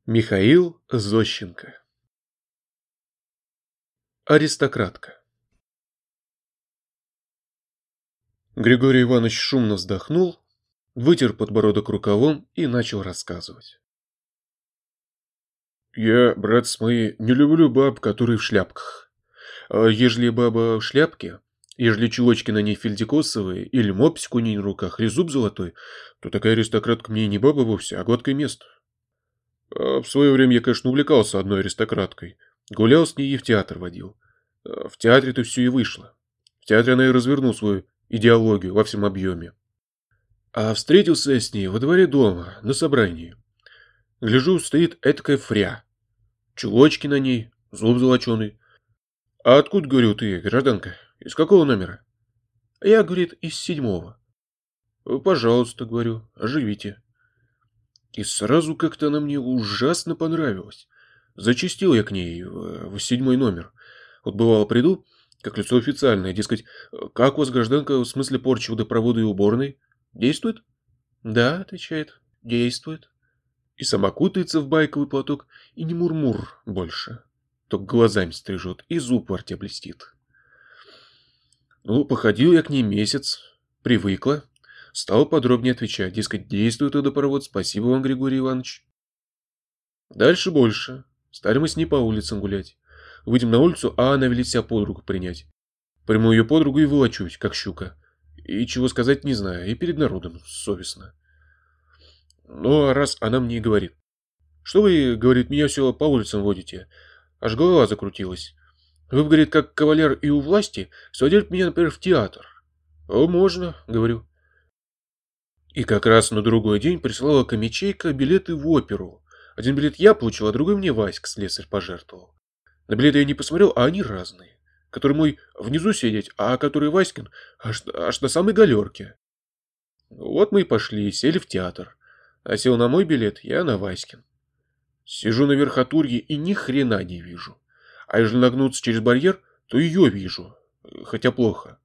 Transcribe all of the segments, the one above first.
Михаил Зощенко. Аристократка. Григорий Иванович шумно вздохнул, вытер подбородок рукавом и начал рассказывать. «Я, братцы мои, не люблю баб, которые в шляпках. А ежели баба в шляпке, ежели чулочки на ней фельдикосовые, или мопсик у ней на руках, или зуб золотой, то такая аристократка мне и не баба вовсе, а гладкое место. А в свое время я, конечно, увлекался одной аристократкой. Гулял с ней и в театр водил. В театре-то все и вышло. В театре она и развернул свою идеологию во всем объеме. А встретился я с ней во дворе дома, на собрании. Гляжу, стоит этакая фря. Чулочки на ней, зуб золоченый. А откуда, говорю, ты, гражданка? Из какого номера? Я, говорит, из 7-го. Пожалуйста, говорю, оживите. И сразу как-то она мне ужасно понравилась. Зачастил я к ней в 7-й номер. Вот бывало приду, как лицо официальное, дескать, как у вас, гражданка, в смысле порчи водопровода и уборной? Действует? Да, отвечает, действует. И сама кутается в байковый платок, и не мурмур больше. Только глазами стрижет, и зуб во рте блестит. Ну, походил я к ней месяц, привыкла. Стал подробнее отвечать, дескать, действует водопровод, спасибо вам, Григорий Иванович. Дальше больше. Стали мы с ней по улицам гулять. Выйдем на улицу, а она велит себя подругу принять. Приму ее подругу и волочусь, как щука. И чего сказать не знаю, и перед народом совестно. Ну, а раз она мне и говорит. Что вы, говорит, меня все по улицам водите? Аж голова закрутилась. Вы, говорит, как кавалер и у власти, сводите меня, например, в театр. О, можно, говорю. И как раз на другой день прислала комичейка билеты в оперу. Один билет я получил, а другой мне Васька, слесарь, пожертвовал. На билеты я не посмотрел, а они разные. Который мой внизу сидеть, а который Васькин аж на самой галерке. Вот мы и пошли, сели в театр. А сел на мой билет, я на Васькин. Сижу на верхотурье и ни хрена не вижу. А если нагнуться через барьер, то ее вижу, хотя плохо.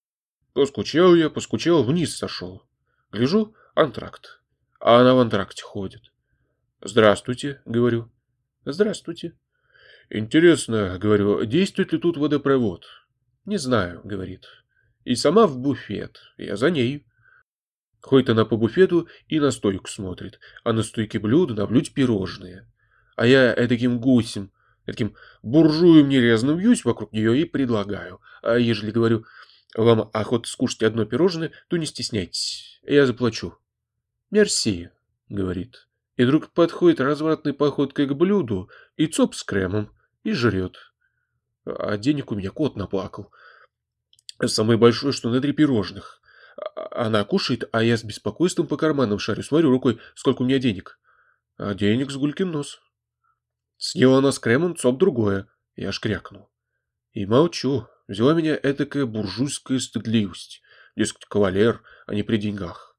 Поскучал, вниз сошел. Гляжу, антракт. А она в антракте ходит. «Здравствуйте», — говорю. «Здравствуйте». «Интересно», — говорю, — «действует ли тут водопровод?» «Не знаю», — говорит. «И сама в буфет. Я за ней». Ходит она по буфету и на стойку смотрит, а на стойке блюда, на блюде пирожные. А я таким гусем, таким буржуем нерезанным вьюсь вокруг нее и предлагаю. А ежели, говорю, вам охота скушать одно пирожное, то не стесняйтесь, я заплачу. «Мерси», — говорит. И вдруг подходит развратной походкой к блюду и цоп с кремом, и жрет. А денег у меня кот наплакал. Самое большое, что на 3 пирожных. Она кушает, а я с беспокойством по карманам шарю, смотрю рукой, сколько у меня денег. А денег с гулькин нос. Съела она с кремом, цоп другое. Я аж крякнул. И молчу. Взяла меня этакая буржуйская стыдливость. Дескать, кавалер, а не при деньгах.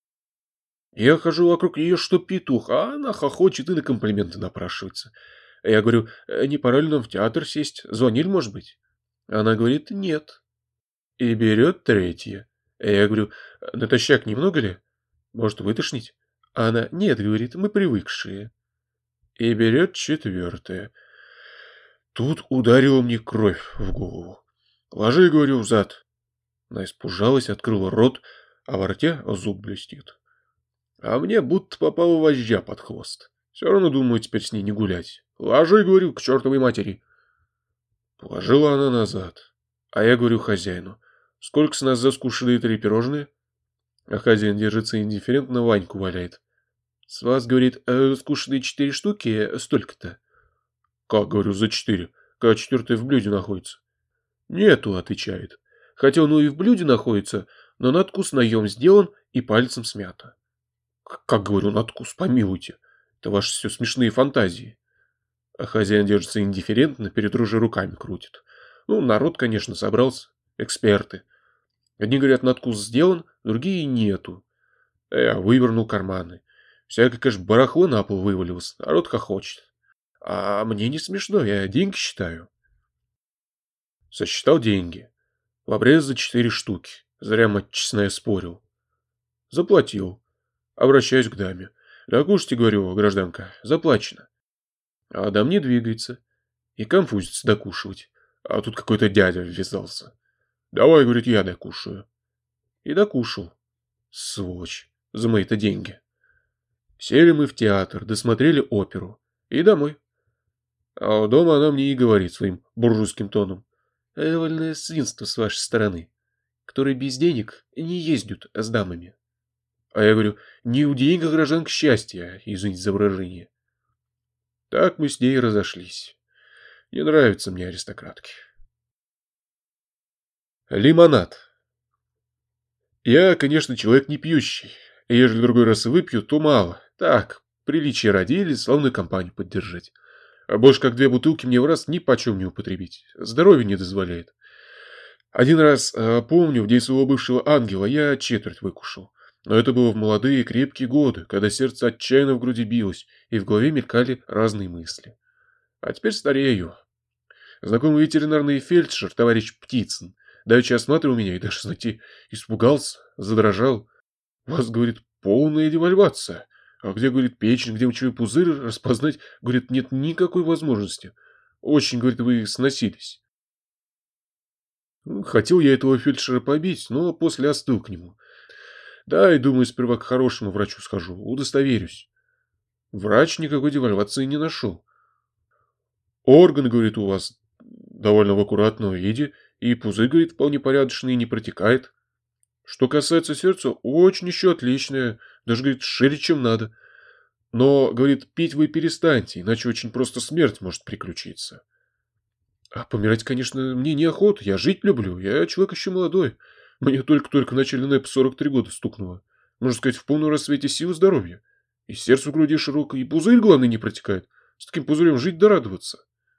Я хожу вокруг нее, что петух, а она хохочет и на комплименты напрашивается. Я говорю, не пора ли нам в театр сесть? Звонили, может быть? Она говорит, нет. И берет третье. Я говорю, натощак немного ли? Может, вытошнить? А она, нет, говорит, мы привыкшие. И берет четвертое. Тут ударила мне кровь в голову. Ложи, говорю, взад. Она испужалась, открыла рот, а во рте зуб блестит. А мне будто попала вожжа под хвост. Все равно думаю теперь с ней не гулять. Ложи, говорю, к чертовой матери. Положила она назад. А я говорю хозяину, сколько с нас за скушенные 3 пирожные? А хозяин держится индифферентно, Ваньку валяет. С вас, говорит, скушенные 4 штуки, столько-то. Как, говорю, за 4? Когда 4-е в блюде находится. Нету, отвечает. Хотя оно и в блюде находится, но надкус наем сделан и пальцем смято. Как, говорю, надкус, помилуйте. Это ваши все смешные фантазии. А хозяин держится индифферентно, перед ружей руками крутит. Ну, народ, конечно, собрался. Эксперты. Одни говорят, надкус сделан, другие нету. Я вывернул карманы. Всякое, конечно, барахло на пол вывалилось. Народ хохочет. А мне не смешно, я деньги считаю. Сосчитал деньги. В обрез за 4 штуки. Зря, мать честная, спорил. Заплатил. Обращаюсь к даме. Докушайте, говорю, гражданка, заплачено. А Адам не двигается. И конфузится докушивать. А тут какой-то дядя ввязался. Давай, говорит, я докушаю. И докушал. Сволочь, за мои-то деньги. Сели мы в театр, досмотрели оперу. И домой. А дома она мне и говорит своим буржуйским тоном. Довольное свинство с вашей стороны, которые без денег не ездят с дамами. А я говорю, не у денег, гражданка, счастья, извините за выражение. Так мы с ней разошлись. Не нравятся мне аристократки. Лимонад. Я, конечно, человек не пьющий. И ежели в другой раз и выпью, то мало. Так, приличие ради или славную компанию поддержать. А больше как 2 бутылки мне в раз ни почем не употребить. Здоровье не дозволяет. Один раз, помню, в день своего бывшего ангела я четверть выкушал. Но это было в молодые крепкие годы, когда сердце отчаянно в груди билось, и в голове мелькали разные мысли. А теперь старею. Знакомый ветеринарный фельдшер, товарищ Птицын, давеча осматривал меня и даже, знаете, испугался, задрожал. У вас, говорит, полная девальвация. А где, говорит, печень, где мочевой пузырь распознать, говорит, нет никакой возможности. Очень, говорит, вы сносились. Хотел я этого фельдшера побить, но после остыл к нему. Да, и думаю, сперва к хорошему врачу схожу, удостоверюсь. Врач никакой девальвации не нашел. Орган, говорит, у вас довольно в аккуратном виде, и пузырь, говорит, вполне порядочный и не протекает. Что касается сердца, очень еще отличное, даже, говорит, шире, чем надо. Но, говорит, пить вы перестаньте, иначе очень просто смерть может приключиться. А помирать, конечно, мне неохота, я жить люблю, я человек еще молодой. Мне только-только в начале НЭП 43 года стукнуло. Можно сказать, в полном рассвете сил и здоровья. И сердце в груди широкое, и пузырь, главное, не протекает. С таким пузырем жить да радоваться.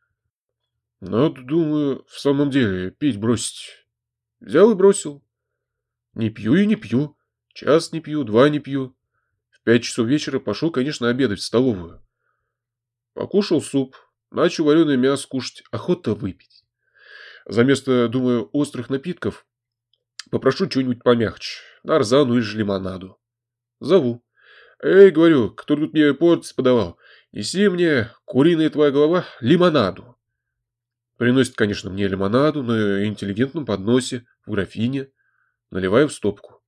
Надо, думаю, в самом деле, пить бросить. Взял и бросил. Не пью и не пью. Час не пью, 2 не пью. В 5 часов вечера пошел, конечно, обедать в столовую. Покушал суп, начал вареное мясо кушать, охота выпить. За место, думаю, острых напитков попрошу чего-нибудь помягче, нарзану или же лимонаду. Зову. Эй, говорю, кто тут мне порции подавал, неси мне, куриная твоя голова, лимонаду. Приносит, конечно, мне лимонаду на интеллигентном подносе, в графине. Наливаю в стопку.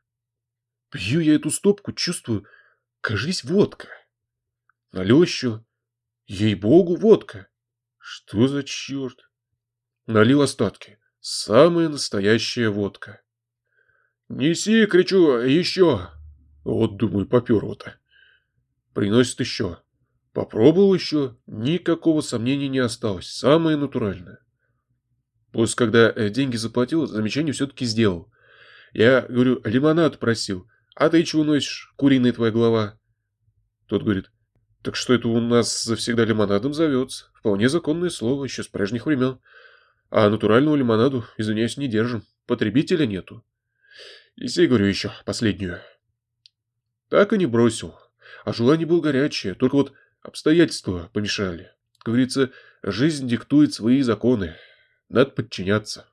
Пью я эту стопку, чувствую, кажись, водка. Налил еще. Ей-богу, водка. Что за черт? Налил остатки. Самая настоящая водка. Неси, кричу, еще. Вот, думаю, поперло-то. Приносит еще. Попробовал еще. Никакого сомнения не осталось. Самое натуральное. После, когда деньги заплатил, замечание все-таки сделал. Я, говорю, лимонад просил. А ты чего носишь, куриная твоя голова? Тот говорит, так что это у нас завсегда лимонадом зовется. Вполне законное слово, еще с прежних времен. А натурального лимонаду, извиняюсь, не держим. Потребителя нету. И сей, говорю, еще последнюю. Так и не бросил. А желание было горячее, только вот обстоятельства помешали. Как говорится, жизнь диктует свои законы. Надо подчиняться.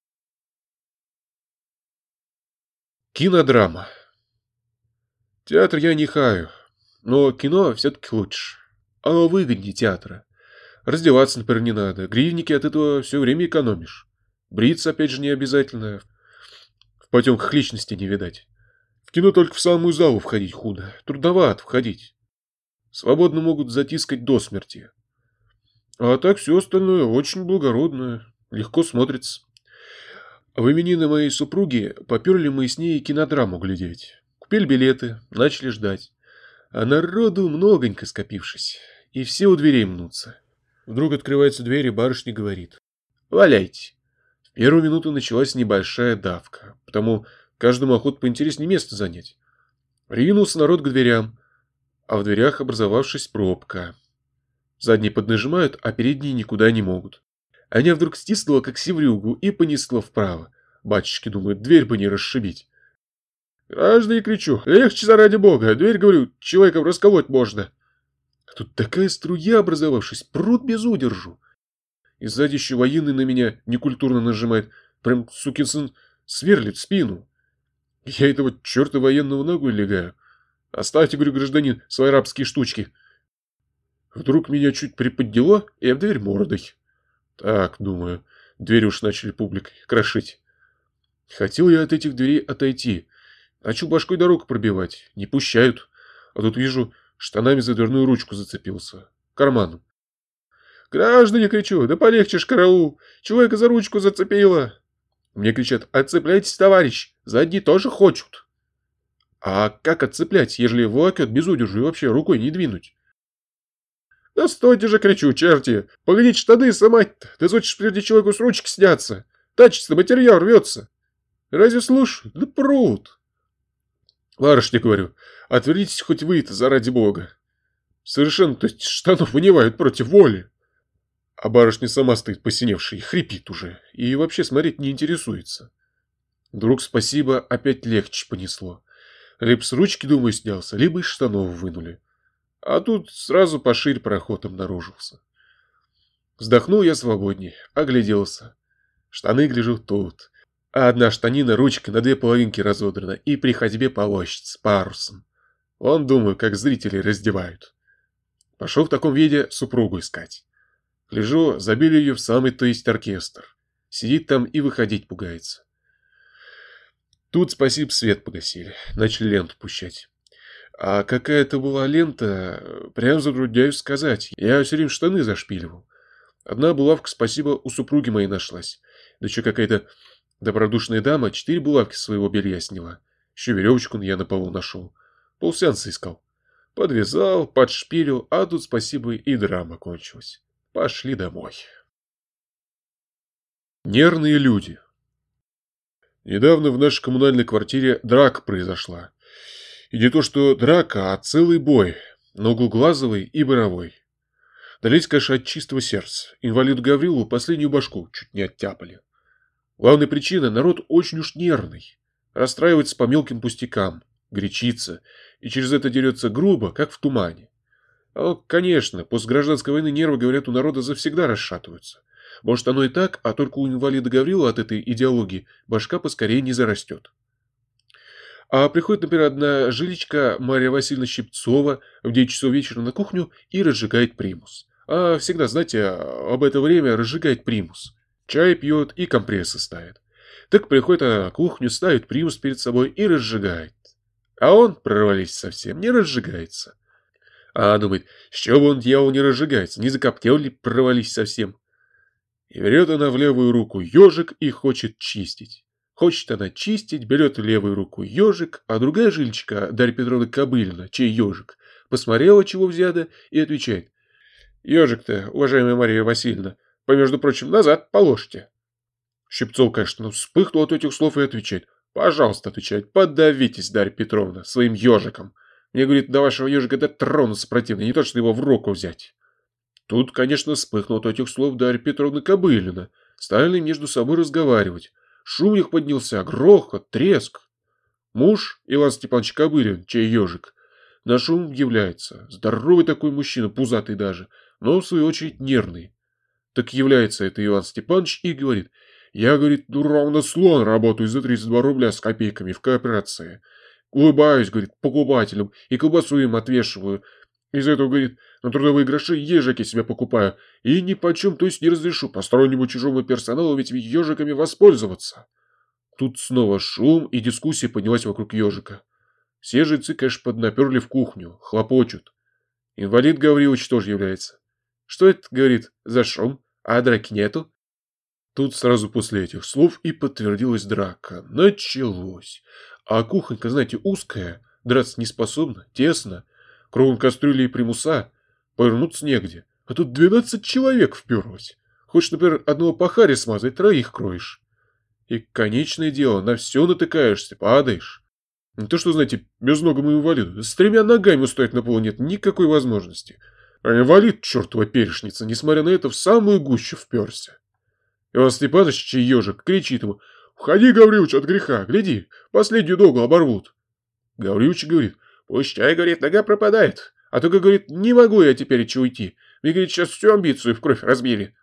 Кинодрама. Театр я не хаю, но кино все-таки лучше. Оно выгоднее театра. Раздеваться, например, не надо. Гривники от этого все время экономишь. Бриться, опять же, не обязательно. В потемках личности не видать. В кино только в самую залу входить худо. Трудновато входить. Свободно могут затискать до смерти. А так все остальное очень благородно. Легко смотрится. В именины моей супруги поперли мы с ней кинодраму глядеть. Купили билеты, начали ждать. А народу многонько скопившись. И все у дверей мнутся. Вдруг открывается дверь, и барышня говорит. «Валяйте». В первую минуту началась небольшая давка. Потому каждому охота поинтереснее место занять. Ринулся народ к дверям. А в дверях образовавшись пробка. Задние поднажимают, а передние никуда не могут. А меня вдруг стиснуло, как севрюгу, и понесло вправо. Батюшки думают, дверь бы не расшибить. Граждане, кричу, легче заради бога. Дверь, говорю, человеком расколоть можно. А тут такая струя образовавшись, прут без удержу. И сзади еще военный на меня некультурно нажимает. Прям, сукин сын, сверлит спину. Я этого черта военного ногой легаю. Оставьте, говорю, гражданин, свои рабские штучки. Вдруг меня чуть приподняло, и об дверь мордой. Так, думаю, двери уж начали публикой крошить. Хотел я от этих дверей отойти. Начал башкой дорогу пробивать. Не пущают. А тут вижу, штанами за дверную ручку зацепился. Карманом. «Граждане!» — кричу. «Да полегче ж, караул! Человека за ручку зацепило!» Мне кричат: «Отцепляйтесь, товарищ! Задние тоже хочут!» А как отцеплять, ежели волокет без удержу и вообще рукой не двинуть? «Да стойте же!» — кричу. «Черти! Погодите штаны сымать-то! Ты хочешь прежде человеку с ручки сняться! Тачится, материал рвется!» Разве слушают? Да прут! «Барышня, — говорю, — отвернитесь хоть вы-то, заради бога! Совершенно, то есть, штанов вынимают против воли!» А барышня сама стоит посиневшая и хрипит уже, и вообще смотреть не интересуется. Вдруг, спасибо, опять легче понесло. Либо с ручки, думаю, снялся, либо из штанов вынули. А тут сразу поширь проход обнаружился. Вздохнул я свободней, огляделся. Штаны, гляжу, тут. А одна штанина ручкой на две половинки разодрана и при ходьбе полощется парусом. Вон, думаю, как зрители раздевают. Пошел в таком виде супругу искать. Гляжу, забили ее в самый, то есть, оркестр. Сидит там и выходить пугается. Тут, спасибо, свет погасили. Начали ленту пущать. А какая это была лента, прям затрудняюсь сказать. Я все время штаны зашпиливал. Одна булавка, спасибо, у супруги моей нашлась. Да еще какая-то добродушная дама 4 булавки своего белья сняла. Еще веревочку я на полу нашел. Полсеанса искал. Подвязал, подшпилил, а тут, спасибо, и драма кончилась. Пошли домой. Нервные люди. Недавно в нашей коммунальной квартире драка произошла. И не то что драка, а целый бой. Многоглазовый и боровой. Дались, конечно, от чистого сердца. Инвалиду Гаврилову последнюю башку чуть не оттяпали. Главная причина — народ очень уж нервный. Расстраивается по мелким пустякам, горячится, и через это дерется грубо, как в тумане. А, конечно, после гражданской войны нервы, говорят, у народа завсегда расшатываются. Может, оно и так, а только у инвалида Гаврила от этой идеологии башка поскорее не зарастет. А приходит, например, одна жиличка Марья Васильевна Щипцова в 9 часов вечера на кухню и разжигает примус. А всегда, знаете, об это время разжигает примус. Чай пьет и компрессы ставит. Так приходит на кухню, ставит примус перед собой и разжигает. А он, прорвались совсем, не разжигается. А думает, с чего он, дьявол, не разжигается, не закоптел ли, провались совсем. И берет она в левую руку ежик и хочет чистить. Хочет она чистить, берет в левую руку ежик, а другая жиличка, Дарья Петровна Кобылина, чей ежик, посмотрела, чего взято, и отвечает: «Ежик-то, уважаемая Мария Васильевна, между прочим, назад положьте». Щипцов, конечно, вспыхнул от этих слов и отвечает: «Пожалуйста, — отвечает, — подавитесь, Дарья Петровна, своим ежиком. Мне, говорит, до вашего ежика дотронуться противно, не то что его в руку взять». Тут, конечно, вспыхнул от этих слов Дарья Петровна Кобылина. Стали между собой разговаривать. Шум у них поднялся, грохот, треск. Муж, Иван Степанович Кобылин, чей ежик, на шум является. Здоровый такой мужчина, пузатый даже, но в свою очередь нервный. Так является это Иван Степанович и говорит: «Я, говорит, ну ровно слон, работаю за 32 рубля с копейками в кооперации. Улыбаюсь, говорит, покупателям и колбасу им отвешиваю. Из этого, говорит, на трудовые гроши ежики себе покупаю. И ни почем, то есть, не разрешу постороннему чужому персоналу ведь ежиками воспользоваться». Тут снова шум, и дискуссия поднялась вокруг ежика. Все жильцы, конечно, поднаперли в кухню, хлопочут. Инвалид Гаврилович тоже является. «Что это, — говорит, — за шум? А драки нету?» Тут сразу после этих слов и подтвердилась драка. Началось. А кухонька, знаете, узкая, драться не способна, тесно. Кругом кастрюли и примуса, повернуться негде. А тут 12 человек вперлось. Хочешь, например, одного пахаря смазать, 3 кроешь. И конечное дело, на все натыкаешься, падаешь. Не то что, знаете, безногому инвалиду, с 3 ногами устоять на полу нет никакой возможности. А инвалид, чертова перешница, несмотря на это, в самую гущу вперся. Иван Степанович, чей ежик, кричит ему: «Уходи, Гаврилович, от греха, гляди, последнюю ногу оборвут». Гаврилович говорит: «Пущай, — говорит, — нога пропадает, а только, — говорит, — не могу я теперь еще уйти. Мне, — говорит, — сейчас всю амбицию в кровь разбили».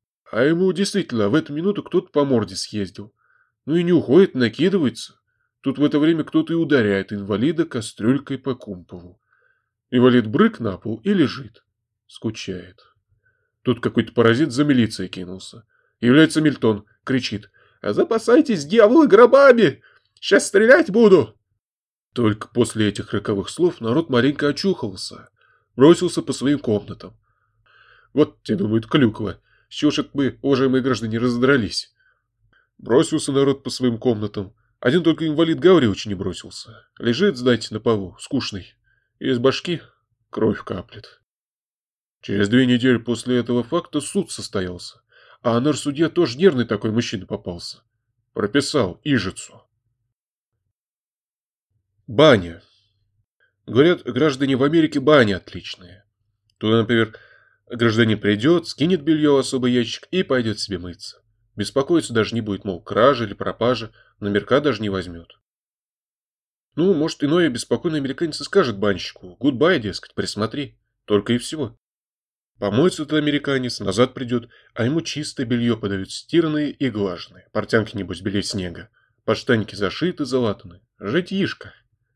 А ему действительно в эту минуту кто-то по морде съездил. Ну и не уходит, накидывается. Тут в это время кто-то и ударяет инвалида кастрюлькой по кумполу. Инвалид брык на пол и лежит. Скучает. Тут какой-то паразит за милицией кинулся. Является Мильтон, кричит: «Запасайтесь, дьяволы, гробами! Сейчас стрелять буду!» Только после этих роковых слов народ маленько очухался, бросился по своим комнатам. Вот те думают, клюква, с чего ж это мы, уважаемые граждане, раздрались? Бросился народ по своим комнатам. Один только инвалид Гаврилович не бросился. Лежит, знаете, на полу, скучный. И из башки кровь каплет. Через 2 недели после этого факта суд состоялся. А нар-судья тоже нервный такой мужчина попался. Прописал ижицу. Баня. Говорят, граждане в Америке бани отличные. Туда, например, гражданин придет, скинет белье в особый ящик и пойдет себе мыться. Беспокоиться даже не будет, мол, кража или пропажа, номерка даже не возьмет. Ну, может, иной беспокойный американец и скажет банщику: «Гудбай, дескать, присмотри». Только и всего. Помоется этот американец, назад придет, а ему чистое белье подают, стиранное и глаженное. Портянки, небось, белее снега. Подштанники зашиты, залатаны. Житьишко.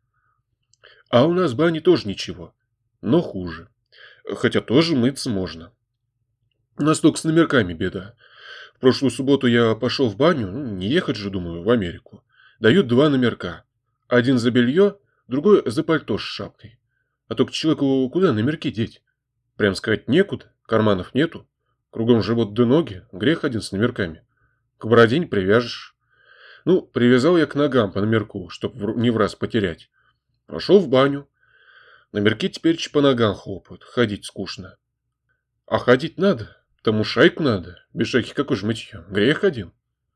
А у нас бани тоже ничего, но хуже. Хотя тоже мыться можно. У нас только с номерками беда. В прошлую субботу я пошел в баню, не ехать же, думаю, в Америку. Дают 2 номерка. Один за белье, другой за пальто с шапкой. А только человеку куда номерки деть? Прям сказать, некуда, карманов нету. Кругом живот да ноги, грех один с номерками. К бороде не привяжешь. Ну, привязал я к ногам по номерку, чтоб не в раз потерять. Пошел в баню. Номерки теперь по ногам хлопают, ходить скучно. А ходить надо, тому шайку надо. Без шайки какой же мытье, грех один.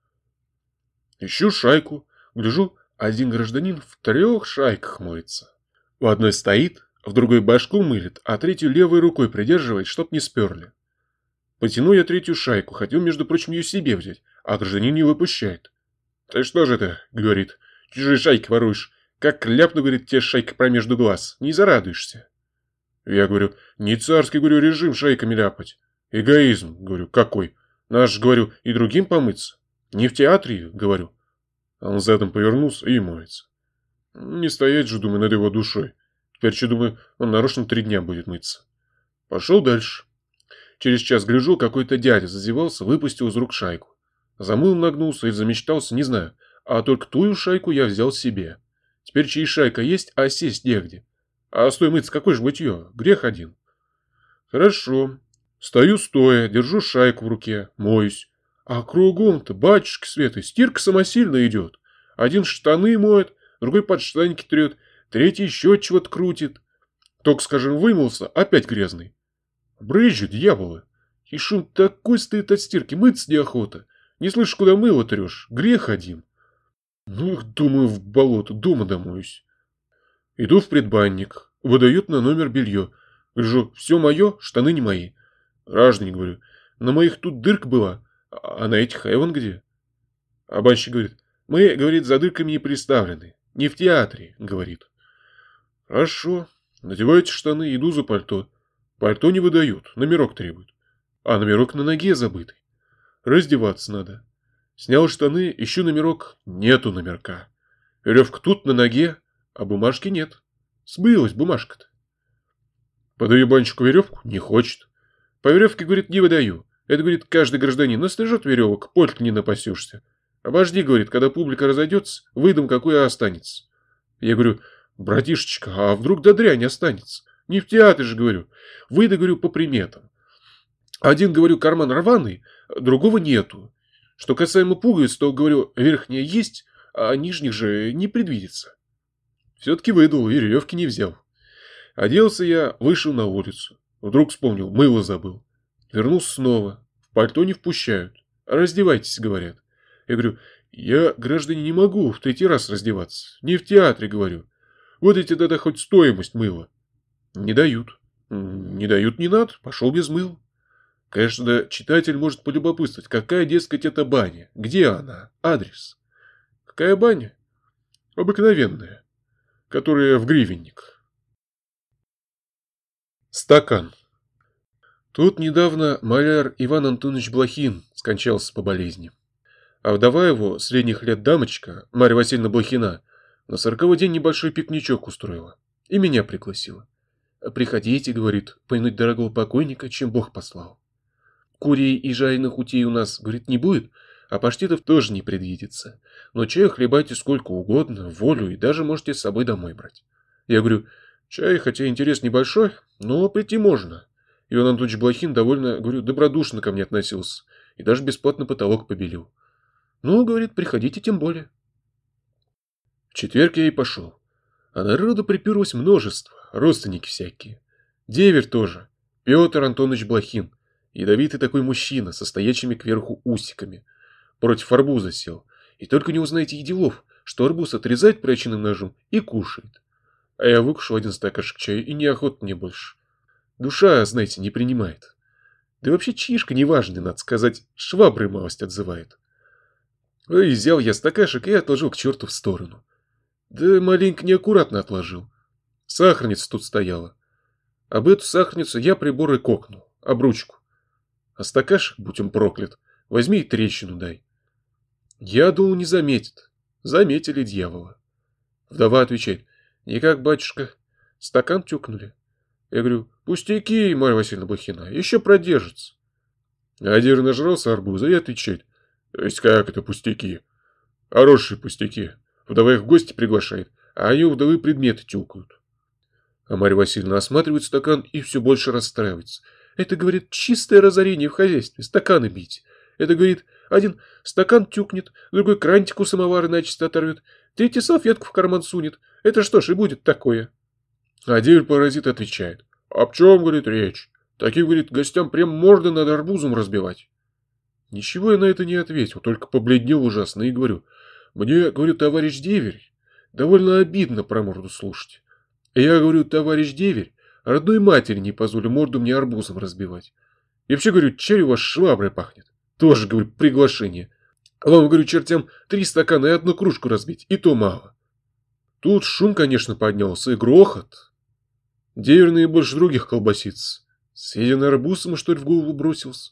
Ищу шайку, гляжу, один гражданин в 3 шайках моется. В одной стоит, в другой башку мылит, а третью левой рукой придерживает, чтоб не сперли. Потяну я 3-ю шайку, хотел, между прочим, ее себе взять, а гражданин не выпущает. «Ты что же это, — говорит, — чужие шайки воруешь? Как ляпну, — говорит, — тебе шайка промежду глаз, не зарадуешься». Я говорю: «Не царский, — говорю, — режим шайками ляпать. Эгоизм, — говорю, — какой? Наш, — говорю, — и другим помыться. Не в театре, — говорю». Он задом повернулся и моется. Не стоять же, думаю, над его душой. Теперь что, думаю, он нарочно 3 дня будет мыться. Пошел дальше. Через час гляжу, какой-то дядя зазевался, выпустил из рук шайку. Замыл, нагнулся и замечтался, не знаю. А только тую шайку я взял себе. Теперь чьи шайка есть, а сесть негде. А стой мыться, какой же мытье? Грех один. Хорошо. Стою стоя, держу шайку в руке, моюсь. А кругом-то, батюшки светы, стирка самосильно идет. Один штаны моет, другой подштанники трет, третий еще чего-то крутит. Только, скажем, вымылся, опять грязный. Брызжут дьяволы. И шум такой стоит от стирки, мыться неохота. Не слышишь, куда мыло трешь, грех один. Ну их, думаю, в болото, дома домоюсь. Иду в предбанник, выдают на номер белье. Гляжу, все мое, штаны не мои. Граждане, говорю, на моих тут дырка была, а на этих Эван где? А банщик говорит: мы, говорит, за дырками не приставлены, не в театре, говорит. Хорошо, надеваю эти штаны, иду за пальто. Пальто не выдают, номерок требуют. А номерок на ноге забытый. Раздеваться надо. Снял штаны, ищу номерок, нету номерка. Веревка тут на ноге, а бумажки нет. Сбылась бумажка-то. Подаю банщику веревку, не хочет. По веревке, говорит, не выдаю. Это, говорит, каждый гражданин настрижет веревок, польк не напасешься. Обожди, говорит, когда публика разойдется, выдам, какой останется. Я говорю: братишечка, а вдруг до дрянь останется? Не в театре же, говорю. Выдай, говорю, по приметам. Один, говорю, карман рваный, другого нету. Что касаемо пуговиц, то, говорю, верхняя есть, а нижних же не предвидится. Все-таки выдал и веревки не взял. Оделся я, вышел на улицу. Вдруг вспомнил, мыло забыл. Вернулся снова. В пальто не впущают. Раздевайтесь, говорят. Я говорю: я, граждане, не могу в 3-й раз раздеваться. Не в театре, говорю. Вот эти тогда хоть стоимость мыла. Не дают. Не дают, не надо. Пошел без мыла. Конечно, читатель может полюбопытствовать, какая, дескать, это баня. Где она? Адрес. Какая баня? Обыкновенная, которая в гривенник. Стакан. Тут недавно маляр Иван Антонович Блохин скончался по болезни. А вдова его, средних лет дамочка, Марья Васильевна Блохина, На 40-й день небольшой пикничок устроила. И меня пригласила. Приходите, говорит, помянуть дорогого покойника, чем Бог послал. Курей и жареных утей у нас, говорит, не будет, а паштетов тоже не предвидится. Но чаю хлебайте сколько угодно, в волю, и даже можете с собой домой брать. Я говорю, чай, хотя интерес небольшой, но прийти можно. Иван Антонович Блохин довольно, говорю, добродушно ко мне относился, и даже бесплатно потолок побелил. Ну, говорит, приходите тем более. В четверг я и пошел. А народу приперлось множество, родственники всякие. Деверь тоже, Петр Антонович Блохин. Ядовитый такой мужчина, со стоячими кверху усиками. Против арбуза сел. И только не узнаете, делов, что арбуз отрезает пряченным ножом и кушает. А я выкушал один стакашек чая, и неохота мне больше. Душа, знаете, не принимает. Да и вообще чаишка неважный, надо сказать, шваброй малость отзывает. И взял я стакашек и отложил к черту в сторону. Да маленько неаккуратно отложил. Сахарница тут стояла. Об эту сахарницу я приборы кокнул, об ручку. А стакашек, будь он проклят, возьми и трещину дай. Я думал, не заметит. Заметили дьявола. Вдова отвечает, никак, батюшка, стакан тюкнули. Я говорю, пустяки, Марья Васильевна Блохина, еще продержится. Адир нажрался арбуза и отвечает, то есть как это пустяки? Хорошие пустяки. Вдова их в гости приглашает, а они у вдовы предметы тюкают. А Марья Васильевна осматривает стакан и все больше расстраивается. Это, говорит, чистое разорение в хозяйстве, стаканы бить. Это, говорит, один стакан тюкнет, другой крантик у самовара начисто оторвет, третий салфетку в карман сунет. Это что ж и будет такое? А деверь-паразит отвечает. Об чем, говорит, речь? Таким, говорит, гостям прям морды над арбузом разбивать. Ничего я на это не ответил, только побледнел ужасно и говорю. Мне, говорю, товарищ деверь, довольно обидно про морду слушать. Я говорю, товарищ деверь, родной матери не позволю морду мне арбузом разбивать. И вообще, говорю, чай у вас шваброй пахнет. Тоже, говорю, приглашение. А вам, говорю, чертям 3 стакана и 1 кружку разбить, и то мало. Тут шум, конечно, поднялся, и грохот. Деверный больше других колбасится. Съеденный арбузом, что ли, в голову бросился.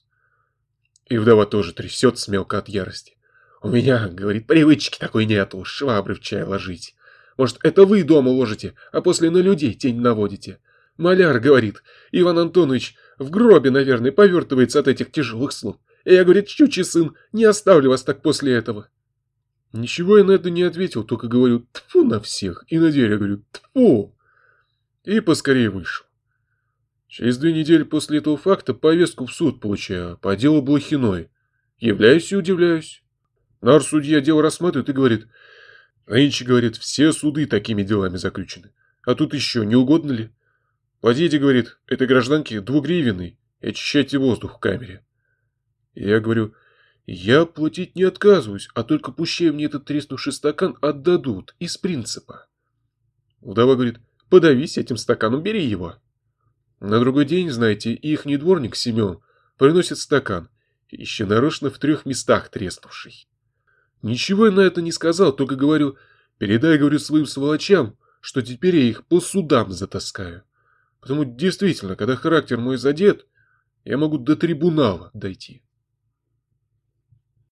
И вдова тоже трясется мелко от ярости. У меня, говорит, привычки такой нету, швабры в чай ложить. Может, это вы дома ложите, а после на людей тень наводите. Маляр, говорит, Иван Антонович в гробе, наверное, повертывается от этих тяжелых слов. И я, говорит, щучий сын, не оставлю вас так после этого. Ничего я на это не ответил, только говорю, тьфу на всех, и на дерево говорю, тьфу. И поскорее вышел. Через 2 недели после этого факта повестку в суд получаю по делу Блохиной. Являюсь и удивляюсь. Нар-судья дело рассматривает и говорит, нынче, говорит, все суды такими делами заключены. А тут еще не угодно ли? Платите, говорит, этой гражданке 2 гривенной и очищайте воздух в камере. И я говорю, я платить не отказываюсь, а только пущай мне этот треснувший стакан отдадут из принципа. Вдова говорит, подавись этим стаканом, бери его. На другой день, знаете, ихний дворник Семен приносит стакан, еще нарочно в 3 местах треснувший. Ничего я на это не сказал, только говорю, передай, говорю, своим сволочам, что теперь я их по судам затаскаю. Потому действительно, когда характер мой задет, я могу до трибунала дойти.